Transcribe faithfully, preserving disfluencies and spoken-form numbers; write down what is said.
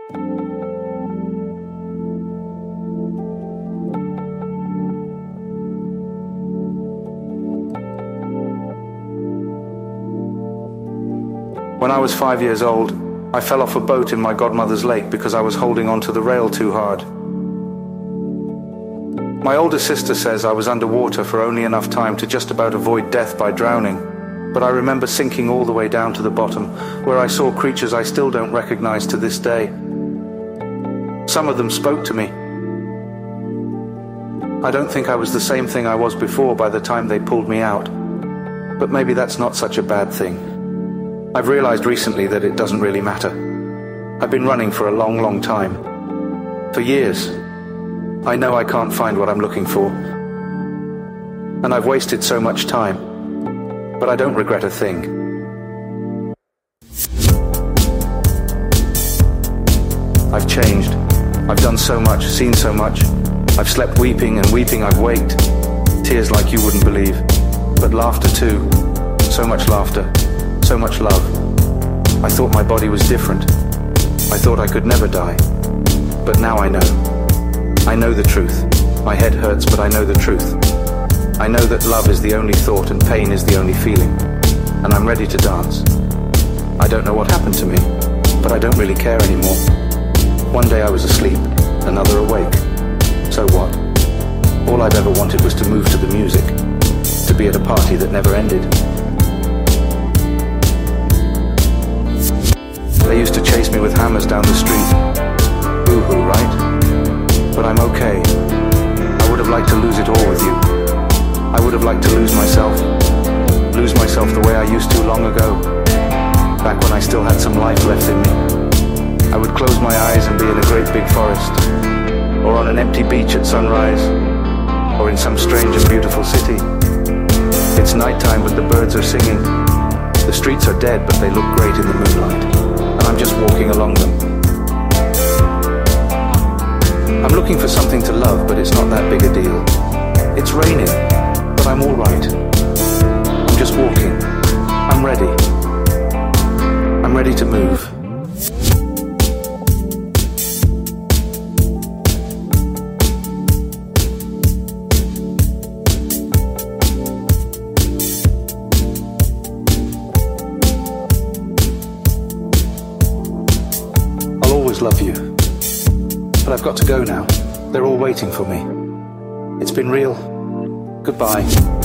When I was five years old, I fell off a boat in my godmother's lake because I was holding onto the rail too hard. My older sister says I was underwater for only enough time to just about avoid death by drowning, but I remember sinking all the way down to the bottom, where I saw creatures I still don't recognize to this day. Some of them spoke to me. I don't think I was the same thing I was before by the time they pulled me out, but maybe that's not such a bad thing. I've realized recently that it doesn't really matter. I've been running for a long, long time. For years. I know I can't find what I'm looking for. And I've wasted so much time. But I don't regret a thing. I've changed. I've done so much, seen so much. I've slept weeping, and weeping I've waked. Tears like you wouldn't believe. But laughter too. So much laughter. So much love. I thought my body was different. I thought I could never die. But now I know. I know the truth. My head hurts, but I know the truth. I know that love is the only thought and pain is the only feeling. And I'm ready to dance. I don't know what happened to me, but I don't really care anymore. One day I was asleep, another awake. So what? All I've ever wanted was to move to the music, to be at a party that never ended. They used to chase me with hammers down the street. Boo-hoo, right? But I'm okay. I would have liked to lose it all with you. I would have liked to lose myself. Lose myself the way I used to long ago. Back when I still had some life left in me. I would close my eyes and be in a great big forest. Or on an empty beach at sunrise. Or in some strange and beautiful city. It's nighttime but the birds are singing. The streets are dead but they look great in the moonlight. And I'm just walking along them. I'm looking for something to love, but it's not that big a deal. It's raining, but I'm all right. I'm just walking. I'm ready. I'm ready to move. Love you. But I've got to go now. They're all waiting for me. It's been real. Goodbye.